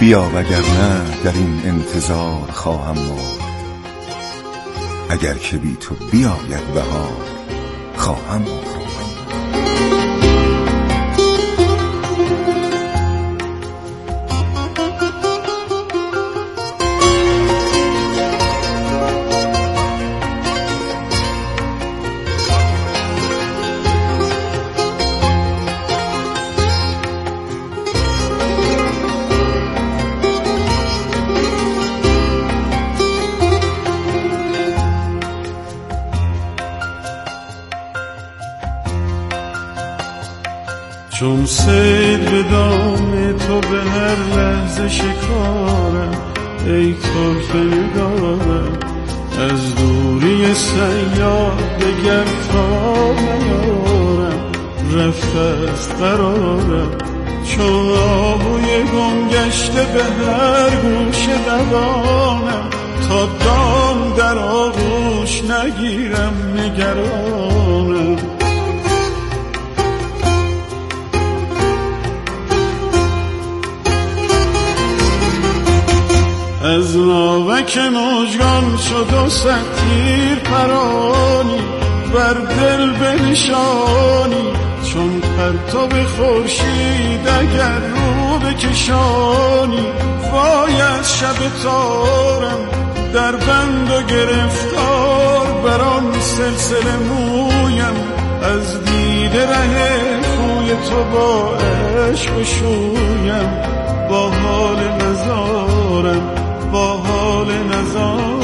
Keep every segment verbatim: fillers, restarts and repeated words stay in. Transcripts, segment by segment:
بیا وگرنه در این انتظار خواهم مرد. اگر که بی تو بیاید بهار خواهم مرد. چون سید به دام تو به هر لحظه شکارم، ای طرف نگارم از دوری سیاد دگر تا نیارم. رفته است قرارم چون آهوی گم گشته به هر گوش دوانم، تا دام در آغوش نگیرم نگرانم. از ناوک مژگان شد و صد تیر پرانی بر دل بنشانی، چون پرتاب خورشید اگر رو بکشانی. وای از شب تارم در بند و گرفتار، بر آن سلسله مویم از دیده ره خوی تو با عشق شویم. با حال نزارم با حال نزارم.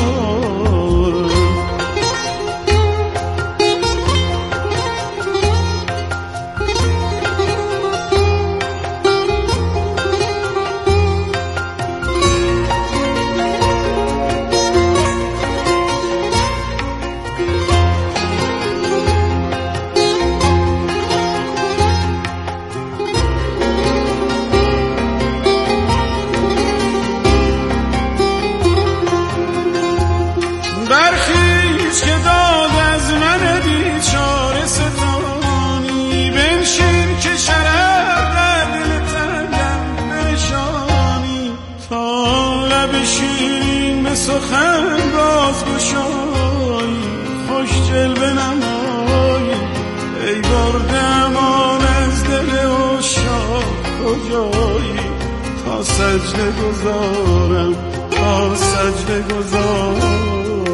برخیز که داد از من بیچاره ستانی، بنشین که شرر در دل تنگم بنشانی. تا لب شیرین به سخن باز گشایی، خوش جلوه نمایی. ای برده امان از دل عشاق کجایی، تا سجده گذارم تا سجده گذارم.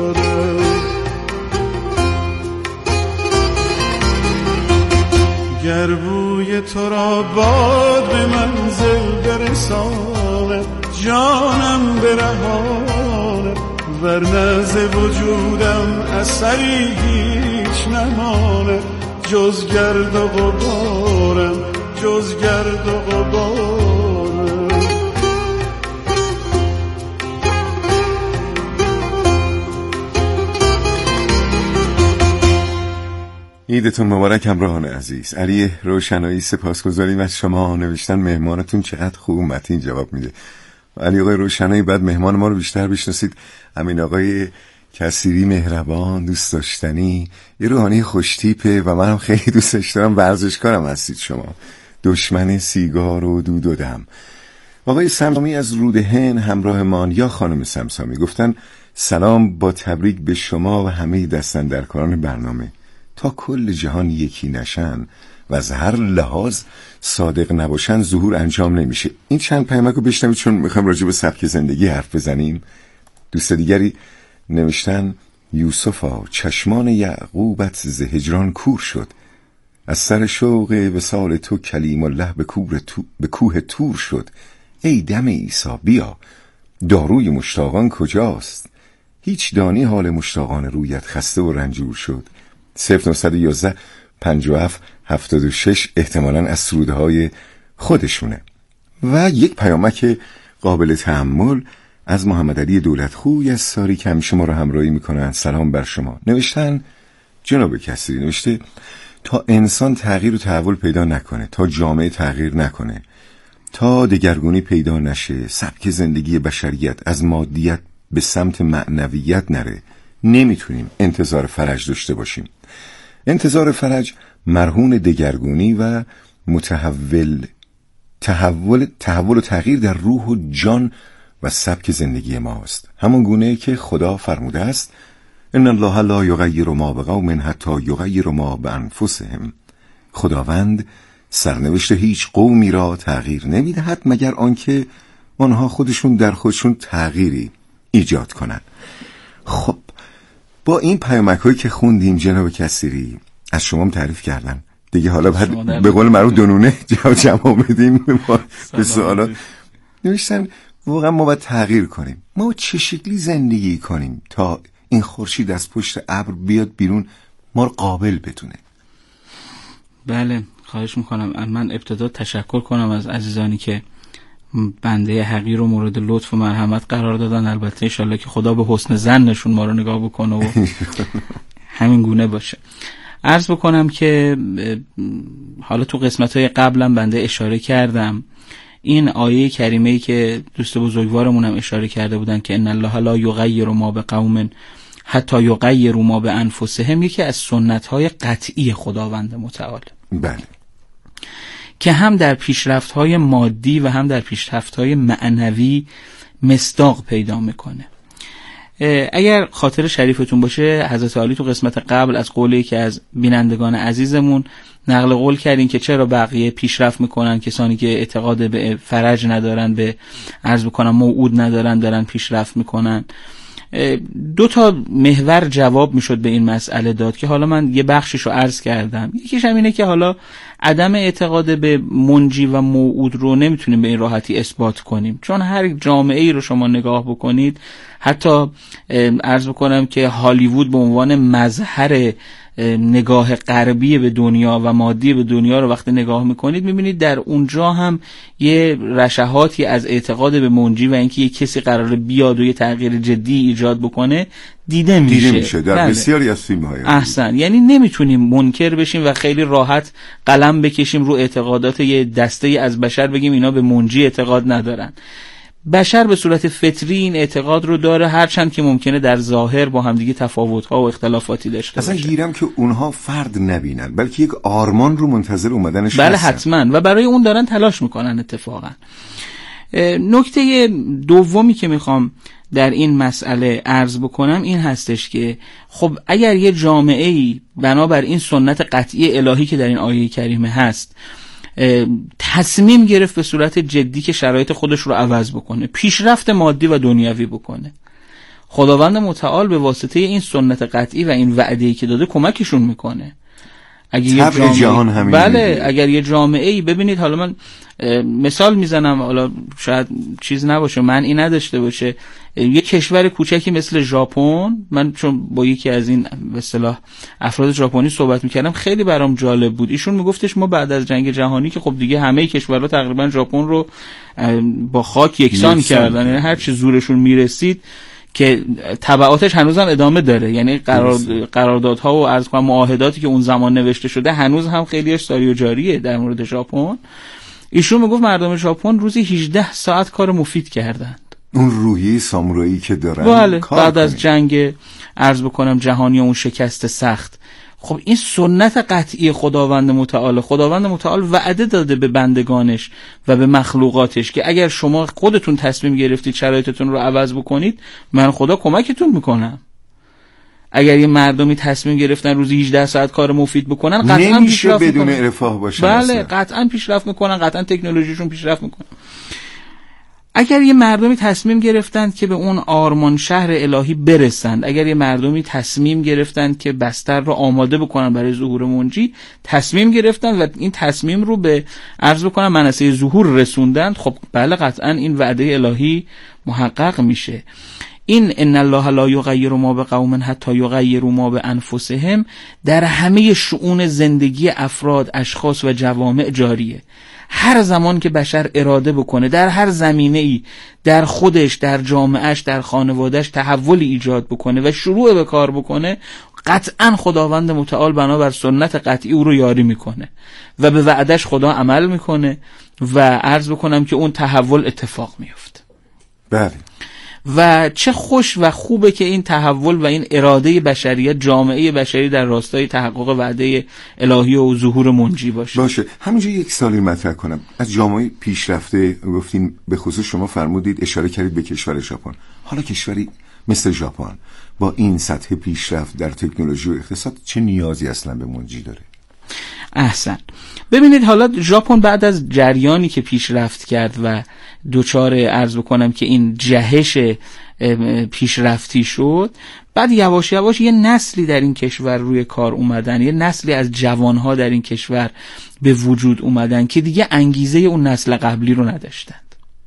گر بوی تو را باد به منزل برساند، جانم برهاند. ورنه ز وجودم اثری هیچ نماند، جز گرد و غبارم جز گرد و غبارم. عیدتون مبارک همراهان عزیز. علی روشنایی سپاسگزاریم از شما. نوشتن مهمانتون چقدر خوب متین جواب میده. علی آقای روشنایی بعد مهمان ما رو بیشتر بشناسید. امین آقای کثیری مهربان دوست داشتنی، یه روحانی خوشتیپه و منم خیلی دوستش دارم. ورزشکارم هستید شما. دشمن سیگار و دود و دم. آقای سمسامی از رودهن همراه مان یا خانم سمسامی گفتن سلام با تبریک به شما و همه دستاندرکاران برنامه. تا کل جهان یکی نشن و از هر لحاظ صادق نباشن ظهور انجام نمیشه. این چند پیامک رو بشنوید چون میخوایم راجع به سبک زندگی حرف بزنیم. دوست دیگری نوشتن یوسفا چشمان یعقوبت ز هجران کور شد، از سر شوق وصال تو کلیم الله به کوه تو به کوه تور شد. ای دم عیسی بیا داروی مشتاقان کجاست، هیچ دانی حال مشتاقان رویت خسته و رنجور شد. صفر نهصد و یازده پنجاه و هفت هفتاد و شش احتمالاً از سروده های خودشونه. و یک پیامک قابل تأمل از محمد علی دولتخوی از ساری که همیشه ما رو همراهی میکنن. سلام بر شما. نوشتن جناب کثیری نوشته تا انسان تغییر و تحول پیدا نکنه، تا جامعه تغییر نکنه، تا دگرگونی پیدا نشه، سبک زندگی بشریت از مادیت به سمت معنویت نره، نمیتونیم انتظار فرج داشته باشیم. انتظار فرج مرهون دگرگونی و متحول تحول تحول و تغییر در روح و جان و سبک زندگی ماست، همون گونه که خدا فرموده است ان الله لا یغیر ما بقوم حتی یغیروا ما بانفسهم. خداوند سرنوشت هیچ قومی را تغییر نمیدهد مگر آنکه آنها خودشون در خودشون تغییری ایجاد کنند. خب با این پیامک‌هایی که خوندیم جناب کثیری از شما هم تعریف کردن دیگه، حالا بعد به قول معروف دونونه جواب جواب بدیم به سوالات. نوشتن واقعا ما باید تغییر کنیم، ما چه شکلی زندگی کنیم تا این خورشید از پشت ابر بیاد بیرون، ما رو قابل بدونه. بله خواهش میکنم. من ابتدا تشکر کنم از عزیزانی که بنده حقیر و مورد لطف و مرحمت قرار دادن. البته انشالله که خدا به حسن ظنشون ما رو نگاه بکنه و همین گونه باشه. عرض بکنم که حالا تو قسمت‌های قبلم بنده اشاره کردم این آیه کریمه‌ای که دوست بزرگوارمون هم اشاره کرده بودن که ان الله لا یغیر ما بقوم حتی یغیروا ما بانفسهم، یکی از سنت‌های قطعی خداوند متعال. بله. که هم در پیشرفت‌های مادی و هم در پیشرفت‌های معنوی مصداق پیدا میکنه. اگر خاطر شریفتون باشه حضرت علی تو قسمت قبل از قولی که از بینندگان عزیزمون نقل قول کردین که چرا بقیه پیشرفت میکنن، کسانی که اعتقاد به فرج ندارن، به عرض بکنم موعود ندارن دارن پیشرفت میکنن. دو تا محور جواب میشد به این مسئله داد که حالا من یه بخشیشو عرض کردم. یکیش هم اینه که حالا عدم اعتقاد به منجی و موعود رو نمیتونیم به این راحتی اثبات کنیم، چون هر جامعه ای رو شما نگاه بکنید، حتی عرض بکنم که هالیوود به عنوان مظهر نگاه غربی به دنیا و مادی به دنیا رو وقتی نگاه میکنید میبینید در اونجا هم یه رشحاتی از اعتقاد به منجی و اینکه یه کسی قراره بیاد و یه تغییر جدی ایجاد بکنه دیده میشه, دیده میشه در بله. بسیاری از فیلم‌های احسن. یعنی نمیتونیم منکر بشیم و خیلی راحت قلم بکشیم رو اعتقادات یه دسته از بشر بگیم اینا به منجی اعتقاد ندارن. بشر به صورت فطری این اعتقاد رو داره، هرچند که ممکنه در ظاهر با همدیگه تفاوت‌ها و اختلافاتی داشته باشه. اصلا گیرم که اونها فرد نبینن بلکه یک آرمان رو منتظر اومدنش بله هستن. حتما و برای اون دارن تلاش میکنن. اتفاقا نکته دومی که میخوام در این مسئله عرض بکنم این هستش که خب اگر یه جامعه‌ای بنابر این سنت قطعی الهی که در این آیه کریمه هست تصمیم گرفت به صورت جدی که شرایط خودش رو عوض بکنه، پیشرفت مادی و دنیوی بکنه، خداوند متعال به واسطه این سنت قطعی و این وعده‌ای که داده کمکشون میکنه. اگه یه جامعه جهان همین بله میده. اگر یه جامعه‌ای ببینید، حالا من مثال میزنم، حالا شاید چیز نباشه معنی نداشته باشه، یه کشور کوچکی مثل ژاپن، من چون با یکی از این به اصطلاح افراد ژاپنی صحبت میکردم خیلی برام جالب بود. ایشون میگفتش ما بعد از جنگ جهانی که خب دیگه همه کشورها تقریبا ژاپن رو با خاک یکسان کردن، یعنی هر چه زورشون میرسید که تبعاتش هنوزم ادامه داره، یعنی قرار قراردادها و عرض کنم معاهداتی که اون زمان نوشته شده هنوز هم خیلیش ساری و جاریه در مورد ژاپن. ایشون میگفت مردم ژاپن روزی هجده ساعت کار مفید کردند. اون روحی سامورایی که دارن بله بعد از جنگ عرض بکنم جهانی اون شکست سخت. خب این سنت قطعی خداوند متعال، خداوند متعال وعده داده به بندگانش و به مخلوقاتش که اگر شما خودتون تصمیم گرفتید شرایطتون رو عوض بکنید من خدا کمکتون میکنم. اگر یه مردمی تصمیم گرفتن روزی هجده ساعت کار مفید بکنن قطعا پیشرفت بدون میکنن. رفاه باشه. بله قطعا پیشرفت میکنن، قطعا تکنولوژیشون پیشرفت میکنه. اگر یه مردمی تصمیم گرفتند که به اون آرمان شهر الهی برسند، اگر یه مردمی تصمیم گرفتند که بستر رو آماده بکنن برای ظهور منجی، تصمیم گرفتند و این تصمیم رو به عرض بکنن منصه ظهور رسوندند، خب بله قطعا این وعده الهی محقق میشه. این ان الله لا یغیر ما بقوم حتی یغیروا ما بانفسهم در همه شؤون زندگی افراد، اشخاص و جوامع جاریه. هر زمان که بشر اراده بکنه در هر زمینه‌ای در خودش، در جامعهش، در خانوادهش تحولی ایجاد بکنه و شروع به کار بکنه، قطعا خداوند متعال بنابر سنت قطعی او رو یاری میکنه و به وعدش خدا عمل میکنه و عرض بکنم که اون تحول اتفاق میفته. بله. و چه خوش و خوبه که این تحول و این اراده بشریت، جامعه بشری در راستای تحقق وعده الهی و ظهور منجی باشه. باشه. همینجا یک سالی مطرح کنم. از جامعه پیشرفته گفتین، به خصوص شما فرمودید اشاره کردید به کشور ژاپن. حالا کشوری مثل ژاپن با این سطح پیشرفت در تکنولوژی و اقتصاد چه نیازی اصلا به منجی داره؟ احسن. ببینید حالا ژاپن بعد از جریانی که پیشرفت کرد و دوچار عرض بکنم که این جهش پیشرفتی شد، بعد یواش یواش یه نسلی در این کشور روی کار اومدن، یه نسلی از جوانها در این کشور به وجود اومدن که دیگه انگیزه اون نسل قبلی رو نداشتند.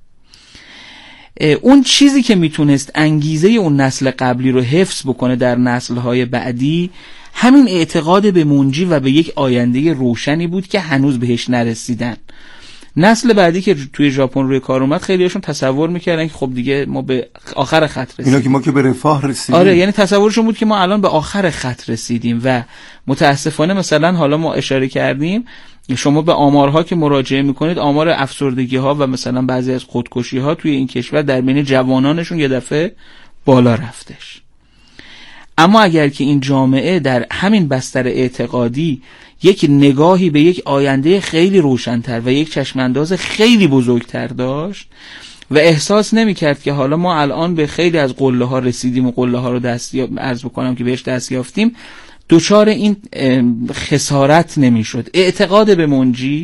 اون چیزی که میتونست انگیزه اون نسل قبلی رو حفظ بکنه در نسل‌های بعدی، همین اعتقاد به منجی و به یک آینده روشنی بود که هنوز بهش نرسیدن. نسل بعدی که توی ژاپن روی کار اومد، خیلیشون تصور میکردن که خب دیگه ما به آخر خط رسیدیم، اینا که ما که به رفاه رسیدیم. آره، یعنی تصورشون بود که ما الان به آخر خط رسیدیم و متاسفانه مثلا حالا ما اشاره کردیم، شما به آمارها که مراجعه میکنید، آمار افسردگی ها و مثلا بعضی از خودکشی ها توی این کشور در بین جوانانشون یه دفعه بالا رفتش. اما اگر که این جامعه در همین بستر اعتقادی یک نگاهی به یک آینده خیلی روشن‌تر و یک چشمانداز خیلی بزرگتر داشت و احساس نمی‌کرد که حالا ما الان به خیلی از قله ها رسیدیم و قله ها رو دستیاب عرض بکنم که بهش دست یافتیم، دچار این خسارت نمی‌شد. اعتقاد به منجی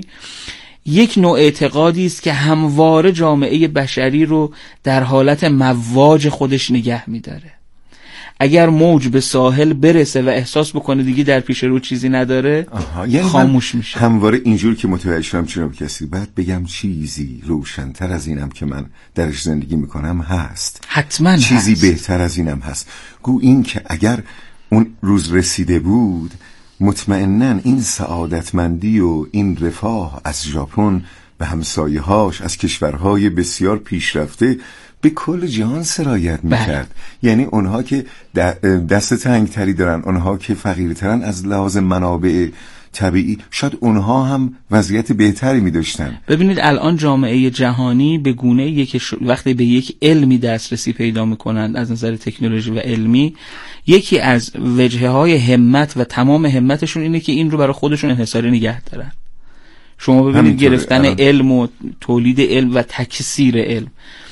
یک نوع اعتقادی است که همواره جامعه بشری رو در حالت مواج خودش نگه می‌داره. اگر موج به ساحل برسه و احساس بکنه دیگه در پیش رو چیزی نداره، یعنی خاموش میشه. همواره اینجور که متوجه شدم چرا کسی بعد بگم چیزی روشن‌تر از اینم که من درش زندگی میکنم هست، حتما چیزی هست. بهتر از اینم هست. گو این که اگر اون روز رسیده بود، مطمئناً این سعادتمندی و این رفاه از ژاپن به همسایه‌هاش از کشورهای بسیار پیشرفته به کل جهان سرایت میکرد. یعنی اونها که دست تنگتری دارن، اونها که فقیرترن از لحاظ منابع طبیعی، شاید اونها هم وضعیت بهتری میداشتن. ببینید الان جامعه جهانی به گونه‌ایه که وقتی به یک علمی دسترسی پیدا میکنند از نظر تکنولوژی و علمی، یکی از وجهه‌های همت و تمام همتشون اینه که این رو برای خودشون انحصاری نگه دارن. شما ببینید گرفتن الان علم و تولید علم و تکثیر علم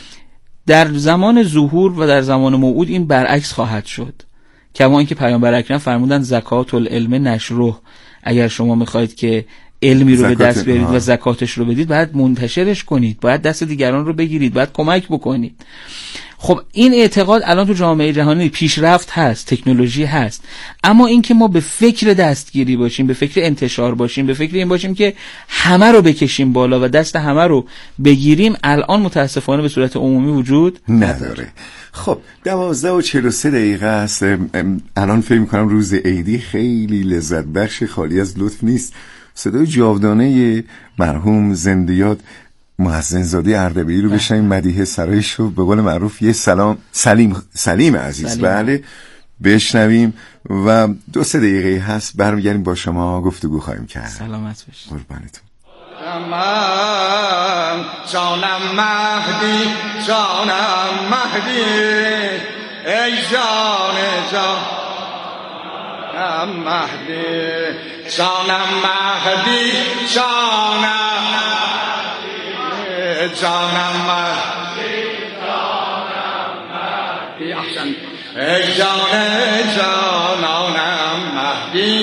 در زمان ظهور و در زمان موعود این برعکس خواهد شد. کما اینکه پیامبر اکرم فرمودن زکات العلم نشره، اگر شما میخواید که علمی رو به دست بیارید و زکاتش رو بدید، باید منتشرش کنید، باید دست دیگران رو بگیرید، باید کمک بکنید. خب این اعتقاد الان تو جامعه جهانی پیشرفت هست، تکنولوژی هست، اما این که ما به فکر دستگیری باشیم، به فکر انتشار باشیم، به فکر این باشیم که همه رو بکشیم بالا و دست همه رو بگیریم، الان متاسفانه به صورت عمومی وجود نداره. خب دوازده و چهل و سه دقیقه است. الان فکر میکنم روز عیدی خیلی لذت بخش، خالی از لطف نیست. صدای جاودانه مرحوم زنده‌یاد محسن زاده اردبیلی رو بشنیم، مدیح سرایش رو به قول معروف یه سلام سلیم سلیم عزیز سلیم. بله بشنویم و دو سه دقیقه هست برمیگردیم با شما گفتگو خواهیم کرد. سلامت باشید. قربانتون. من جانم مهدی، جانم مهدی، ای جان جانم مهدی، جانم مهدی، جانم جانم مهدی، جانم مهدی، احسن، ای جان جانانم مهدی،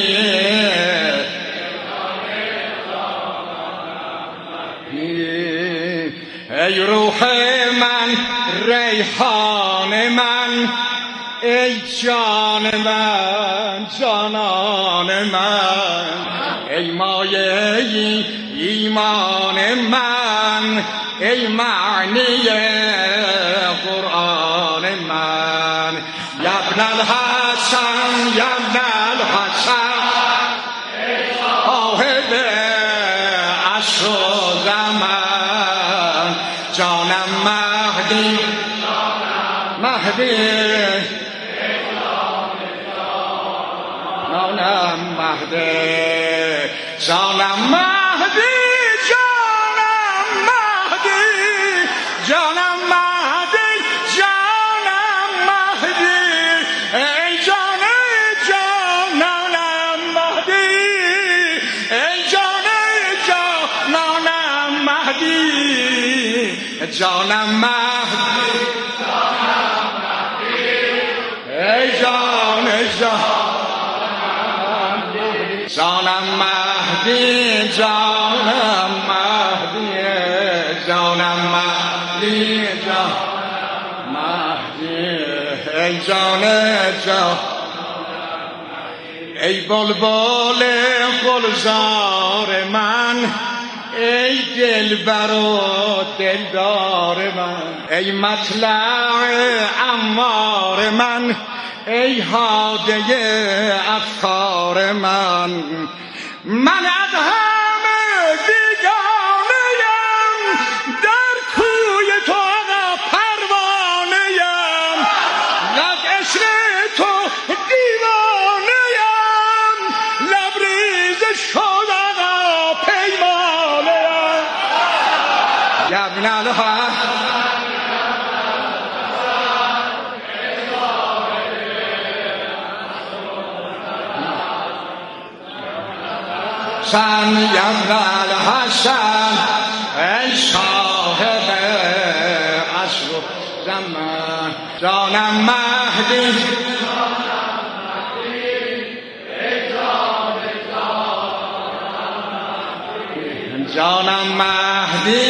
ای روح من، ریحان من، ای جان من، جانان من، ای مایه ایمان من، ای معنی قرآن من، یا ابن الحسن، یا ابن الحسن، آهد عصر و زمان، جانم مهدی، مهدی، جانم مهدی، جانم مهدی، جانم مهدی، جانم مهدی، جانم جانم مهدی ای جان جان جانم مهدی جانم مهدی جانم مهدی جان مهدی ای جان جان ای بلبل گلزار من ای دلبر و دلدار من ای مطلع انوار من ای هاده افکار من من از همه بیگانه‌ام در کوی تو آقا پروانه‌ام از عشق تو دیوانه‌ام لبریز شد آقا پیمانه‌ام یا ابن الحق حسن ابن الحسن ای صاحب عصر و زمان جانم مهدی جانم مهدی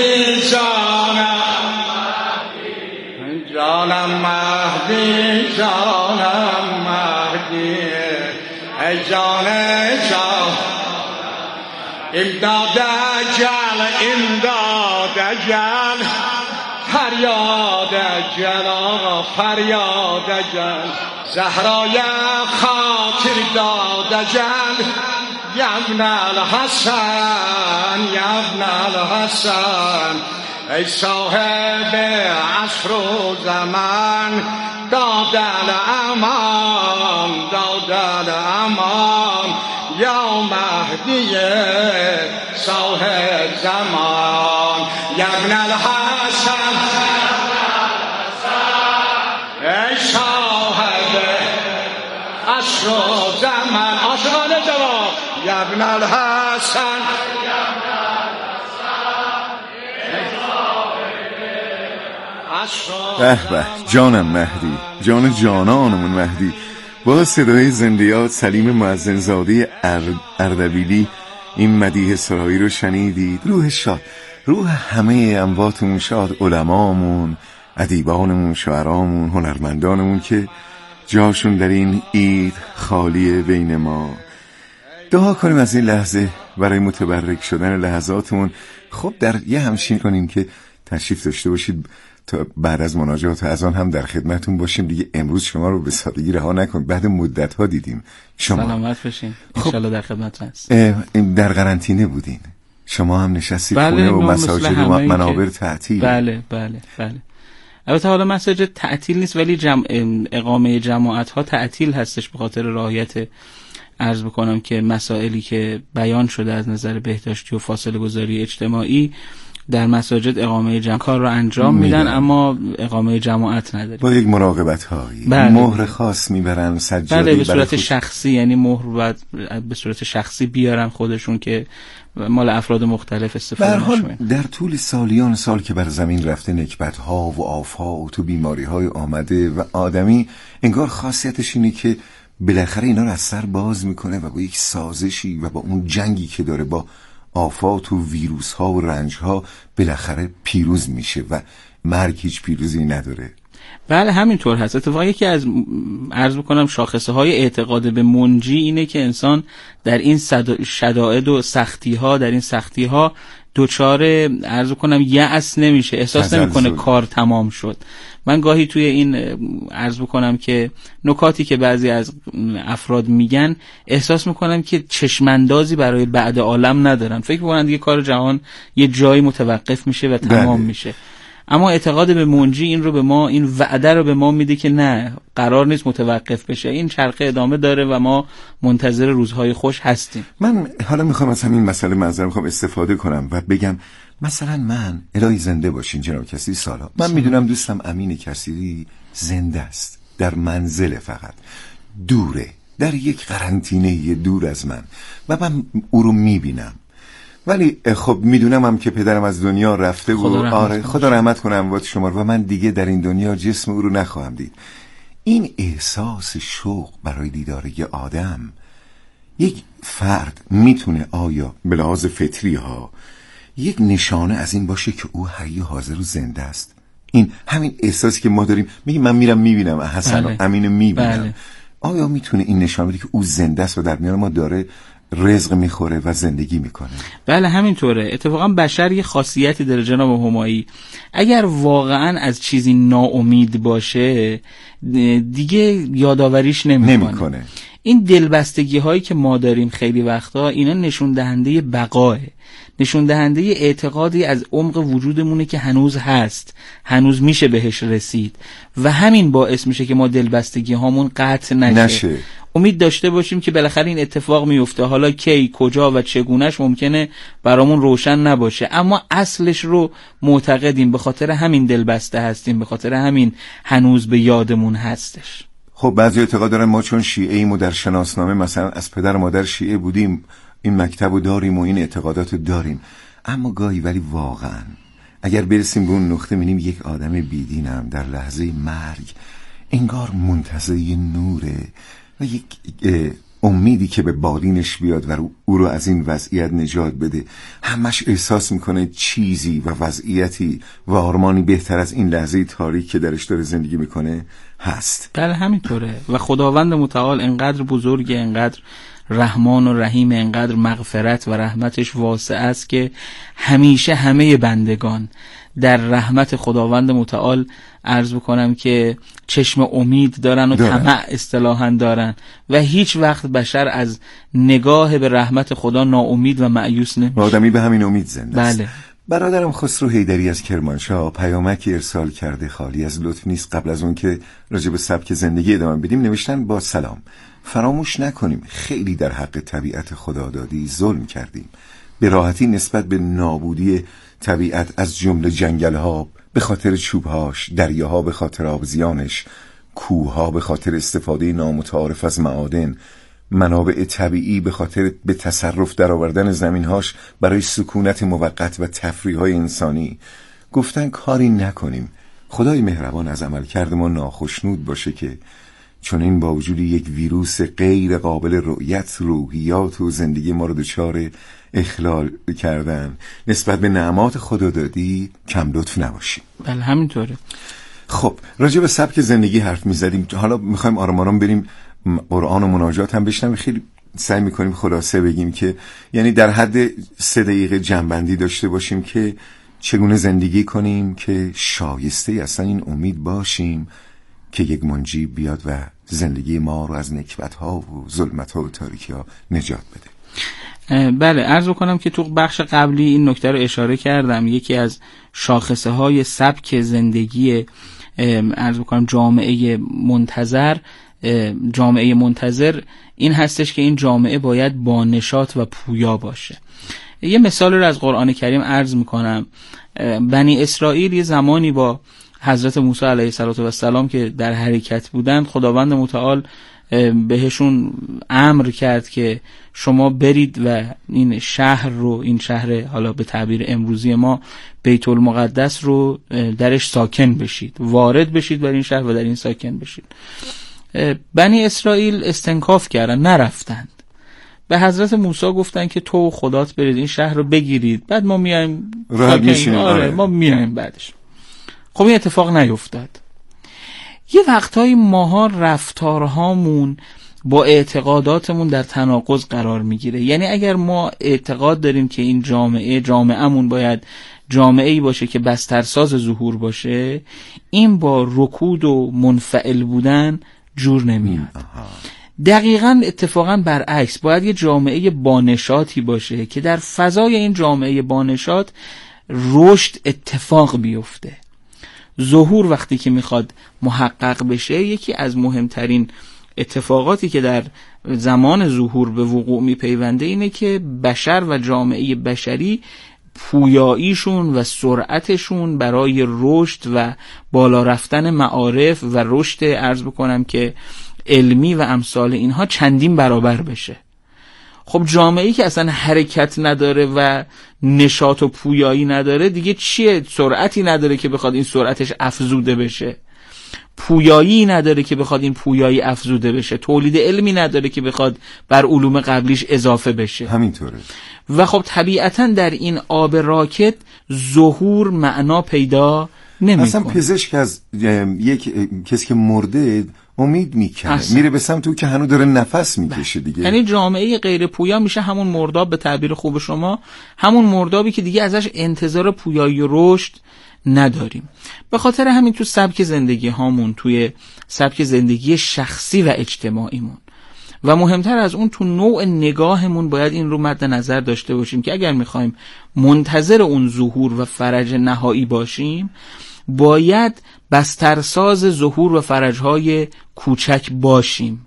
جانم جانم مهدی جانم مهدی ای جان جان امداد اجل امداد اجل فریاد اجل آقا فریاد اجل زهرای خاطر داد اجل یا ابن الحسن یا ابن الحسن ای صاحب عصر و زمان داد الامان داد الامان یا مهدی صاحب زمان یا ابن الحسن ای صاحب عصر و زمان عاشقانه جواب یا ابن الحسن به به جانم مهدی جان جانانمون مهدی با صدای زندیات سلیم مؤذنزاده اردبیلی این مدیح سرایی رو شنیدید. روح شاد، روح همه امواتمون شاد، علمامون، ادیبانمون، شاعرامون، هنرمندانمون که جاشون در این عید خالیه بین ما. دعا کنیم از این لحظه برای متبرک شدن لحظاتمون. خب در یه همشین کنیم که تشریف داشته باشید تا بعد از مناجات از آن هم در خدمتون باشیم دیگه. امروز شما رو به سادگی رها نکنید، بعد مدت ها دیدیم شما. سلامت باشین. خب انشالله در خدمت هست. در قرنطینه بودین شما هم نشستید بله، خونه و مساجد و منابر تعطیل. بله بله بله. البته حالا مساجد تعطیل نیست ولی جمع اقامه جماعت ها تعطیل هستش به خاطر رعایت عرض بکنم که مسائلی که بیان شده از نظر بهداشتی و فاصله گذاری اجتماعی در مساجد اقامه جمع کار رو انجام میدن اما اقامه جماعت نداره. با یک مراقبت هایی بله. مهر خاص میبرن سجاده بله به صورت خود... شخصی، یعنی مهر باید به صورت شخصی بیارن خودشون که مال افراد مختلف استفاده نشه. در طول سالیان سال که بر زمین رفته نکبت ها و آفات و بیماری های آمده و آدمی انگار خاصیتش اینه که بالاخره اینا رو از سر باز میکنه و با یک سازشی و با اون جنگی که داره با آفات و ویروس ها و رنج ها بالاخره پیروز میشه و مرگ هیچ پیروزی نداره. بله همینطور هست. اتفاقا یکی از عرض بکنم شاخصه های اعتقاد به منجی اینه که انسان در این شدائد و سختی ها در این سختی ها دوچار عرض کنم یأس نمیشه، احساس نمیکنه کار تمام شد. من گاهی توی این عرض بکنم که نکاتی که بعضی از افراد میگن احساس میکنم که چشماندازی برای بعد عالم ندارن، فکر میکنن دیگه کار جهان یه جایی متوقف میشه و تمام بله. میشه. اما اعتقاد به منجی این رو به ما، این وعده رو به ما میده که نه، قرار نیست متوقف بشه، این چرخه ادامه داره و ما منتظر روزهای خوش هستیم. من حالا میخوام از همین مسئله منظر میخوام استفاده کنم و بگم مثلا من الهی زنده باشین جناب کثیر سالا، من میدونم دوستم امین کثیری زنده است، در منزل فقط دوره، در یک قرنطینه دور از من و من او رو میبینم ولی خب میدونم هم که پدرم از دنیا رفته و آره خدا رحمت کنه اموات شما و من دیگه در این دنیا جسم او رو نخواهم دید. این احساس شوق برای دیدار یه آدم یک فرد میتونه آیا به لحاظ فطری ها یک نشانه از این باشه که او حی و حاضر و زنده است؟ این همین احساسی که ما داریم، میگیم من میرم میبینم حسن و امین میبینم، بله. آیا میتونه این نشان بده که او زنده است و در میان ما داره رزق میخوره و زندگی میکنه؟ بله همینطوره. اتفاقا بشر یه خاصیتی داره جناب همایی، اگر واقعا از چیزی ناامید باشه دیگه یادآوریش نمیکنه. نمیکنه. این دلبستگی هایی که ما داریم خیلی وقتا اینا نشون دهنده بقاه، نشون دهنده اعتقادی از عمق وجودمونه که هنوز هست، هنوز میشه بهش رسید و همین باعث میشه که ما دلبستگی هامون قطع نشه. نشه. امید داشته باشیم که بالاخره این اتفاق میفته. حالا کی، کجا و چگونهش ممکنه برامون روشن نباشه، اما اصلش رو معتقدیم، به خاطر همین دلبسته هستیم، به خاطر همین هنوز به یادمون هستش. خب بعضی اعتقاد دارن ما چون شیعه ایم و در شناسنامه مثلا از پدر و مادر شیعه بودیم این مکتب رو داریم و این اعتقادات رو داریم، اما گاهی ولی واقعا اگر برسیم به اون نقطه می‌بینیم یک آدم بیدینم در لحظه مرگ انگار منتظر نوره و یک امیدی که به بالینش بیاد و او رو از این وضعیت نجات بده. همش احساس میکنه چیزی و وضعیتی و آرمانی بهتر از این لحظه تاریک که درش داره زندگی میکنه هست. بله همینطوره و خداوند متعال انقدر بزرگه، انقدر رحمان و رحیم، انقدر مغفرت و رحمتش واسع است که همیشه همه بندگان در رحمت خداوند متعال عرض بکنم که چشم امید دارن و طمع اصطلاحاً دارن و هیچ وقت بشر از نگاه به رحمت خدا ناامید و مایوس نمیشه. آدمی به همین امید زنده است. بله. برادرم خسرو حیدری از کرمانشاه پیامکی ارسال کرده خالی از لطف نیست. قبل از اون که راجع به سبک زندگی ادامه بدیم نوشتن با سلام، فراموش نکنیم خیلی در حق طبیعت خدادادی ظلم کردیم. به راحتی نسبت به نابودی طبیعت از جمله جنگل‌ها به خاطر چوبهاش، دریاها به خاطر آبزیانش، کوه‌ها به خاطر استفاده نامتعارف از معادن، منابع طبیعی به خاطر به تصرف درآوردن زمینهاش برای سکونت موقت و تفریح‌های انسانی گفتن کاری نکنیم. خدای مهربان از عملکرد ما ناخشنود باشه که چون این با وجود یک ویروس غیر قابل رؤیت روحیات و زندگی ما رو دچار اخلال کردن نسبت به نعمات خدادادی کم لطف نباشیم. بله همینطوره. خب راجع به سبک زندگی حرف می‌زدیم، حالا می‌خوایم آرام آرام بریم قرآن و مناجات هم بشنویم. خیلی سعی می‌کنیم خلاصه بگیم که یعنی در حد سه دقیقه جنبندی داشته باشیم که چگونه زندگی کنیم که شایسته اصلا این امید باشیم که یک منجی بیاد و زندگی ما رو از نکبت‌ها و ظلمت‌ها و تاریکی‌ها نجات بده. بله عرض بکنم که تو بخش قبلی این نکته رو اشاره کردم. یکی از شاخصه های سبک زندگی عرض بکنم جامعه منتظر جامعه منتظر این هستش که این جامعه باید با نشاط و پویا باشه. یه مثال رو از قرآن کریم عرض میکنم. بنی اسرائیل یه زمانی با حضرت موسی علیه السلام که در حرکت بودند، خداوند متعال بهشون امر کرد که شما برید و این شهر رو، این شهر حالا به تعبیر امروزی ما بیت المقدس رو درش ساکن بشید، وارد بشید بر این شهر و در این ساکن بشید. بنی اسرائیل استنکاف کردن، نرفتند. به حضرت موسی گفتن که تو و خدات برید این شهر رو بگیرید، بعد ما میایم ساکن. آره, آره ما میایم بعدش. خب این اتفاق نیفتاد. یه وقتایی ماها رفتارهامون با اعتقاداتمون در تناقض قرار میگیره. یعنی اگر ما اعتقاد داریم که این جامعه جامعهمون باید جامعه‌ای باشه که بسترساز ظهور باشه، این با رکود و منفعل بودن جور نمیاد. دقیقاً اتفاقاً برعکس، باید یه جامعه بانشاطی باشه که در فضای این جامعه بانشاط رشد اتفاق بیفته. ظهور وقتی که میخواد محقق بشه، یکی از مهمترین اتفاقاتی که در زمان ظهور به وقوع میپیونده اینه که بشر و جامعه بشری پویاییشون و سرعتشون برای رشد و بالا رفتن معارف و رشد عرض بکنم که علمی و امثال اینها چندین برابر بشه. خب جامعه‌ای که اصلا حرکت نداره و نشاط و پویایی نداره دیگه چیه؟ سرعتی نداره که بخواد این سرعتش افزوده بشه، پویایی نداره که بخواد این پویایی افزوده بشه، تولید علمی نداره که بخواد بر علوم قبلیش اضافه بشه. همینطوره. و خب طبیعتاً در این آب راکت ظهور معنا پیدا نمی‌کنه. اصلا پزشک از یک کسی که مرده امید میکنه، میره به سمت او که هنوز داره نفس میکشه دیگه. یعنی جامعه غیر پویا میشه همون مرداب، به تعبیر خوب شما همون مردابی که دیگه ازش انتظار پویایی و رشد نداریم. به خاطر همین تو سبک زندگی هامون، توی سبک زندگی شخصی و اجتماعیمون و مهمتر از اون تو نوع نگاهمون باید این رو مد نظر داشته باشیم که اگر میخوایم منتظر اون ظهور و فرج نهایی باشیم باید بسترساز ظهور و فرجهای کوچک باشیم.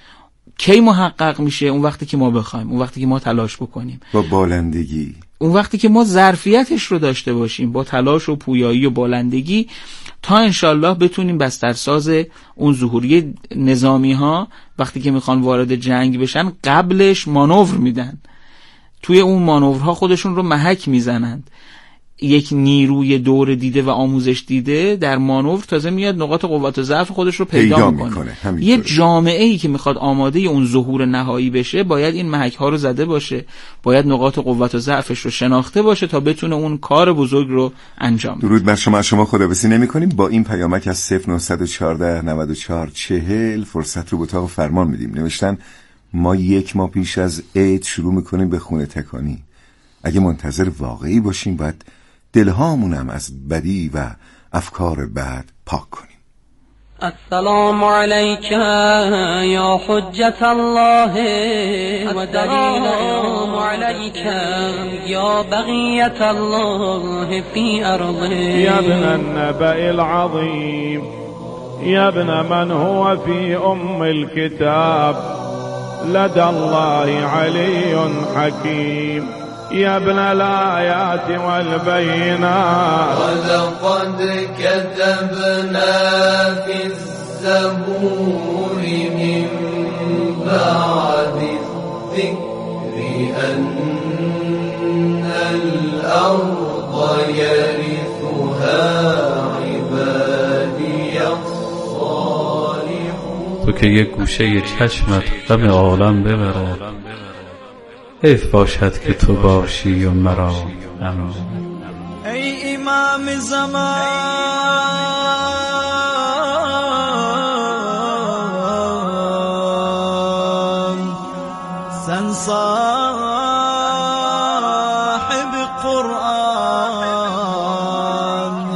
کی محقق میشه؟ اون وقتی که ما بخوایم، اون وقتی که ما تلاش بکنیم، با بالندگی، اون وقتی که ما ظرفیتش رو داشته باشیم، با تلاش و پویایی و بالندگی، تا انشالله بتونیم بسترساز اون ظهوری. نظامی ها وقتی که میخوان وارد جنگ بشن قبلش مانور میدن، توی اون مانورها خودشون رو محک میزنند. یک نیروی دور دیده و آموزش دیده در مانور تازه میاد نقاط قوت و ضعف خودش رو پیدا, پیدا میکنه. یه جامعه‌ای که میخواد آماده اون ظهور نهایی بشه باید این محک ها رو زده باشه، باید نقاط قوت و ضعفش رو شناخته باشه تا بتونه اون کار بزرگ رو انجام بده. درود بر شما. شما خداحافظی نمی‌کنیم. با این پیامک از صفر نه یک چهار نه چهار چهل فرصت رو به اتاق فرمان میدیم. نوشتن ما یک ماه پیش از عید شروع میکنیم به خونه تکانی. اگه منتظر واقعی باشیم باید دلهامونم از بدی و افکار بد پاک کنیم. السلام علیک یا حجت الله و دلیل علیک یا بقیت الله فی ارضه یا ابن النبأ العظیم یا ابن من هو فی ام الكتاب لدى الله علی حکیم يا ابن الآيات والبينات ولقد كتبنا في الزبور من بعد الذكر أن الأرض يرثها عبادي الصالحون. تو که یک گوشه چشمت غم عالم ببره، حیف باشد که تو باشی و مرا غم. ای امام زمان سن صاحب قرآن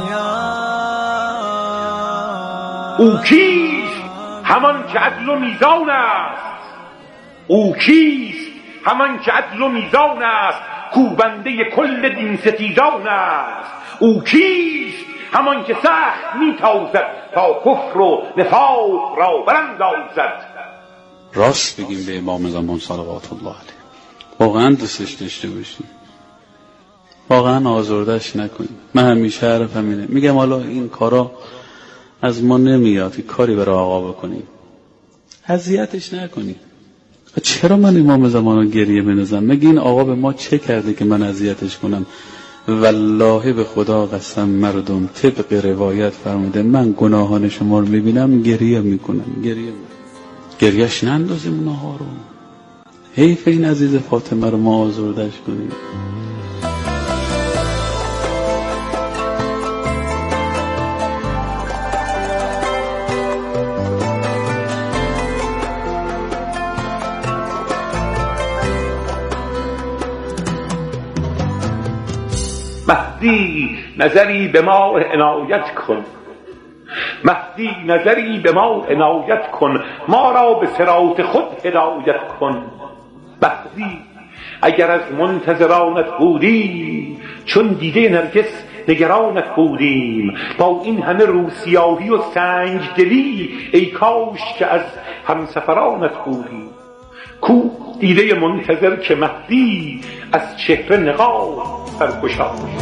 او کیست؟ همان که عدل و میزان است. او کیست؟ همان که عدل و میزان است، کوبنده کل دین ستیزان است. او کیست؟ همان که سخت میتازد تا کفر و نفاق را براندازد. راست بگیم به امام زمان صلوات الله علیه، واقعا دوستش داشته باشیم، واقعا آزردش نکنیم. من همیشه حرفم اینه، میگم حالا این کارا از ما نمیاد که کاری برای آقا بکنیم، اذیتش نکنیم. چرا من امام زمان رو گریه بندازم؟ مگه این آقا به ما چه کرده که من اذیتش کنم؟ والله به خدا قسم مردم طبق روایت فرموده من گناهان شما رو میبینم گریه میکنم. گریه میکنم. گریهش نندازیم اونها رو. حیف این عزیز فاطمه رو ما آزردش کنیم. مهدی نظری به ما عنایت کن، مهدی نظری به ما عنایت کن، ما را به صراط خود هدایت کن. مهدی اگر از منتظرانت بودی چون دیده نرگس نگرانت بودیم. با این همه روسیاهی و سنگ دلی ای کاش که از همسفرانت بودی. کو دیده منتظر که مهدی از چهره نقاب سرگشاد.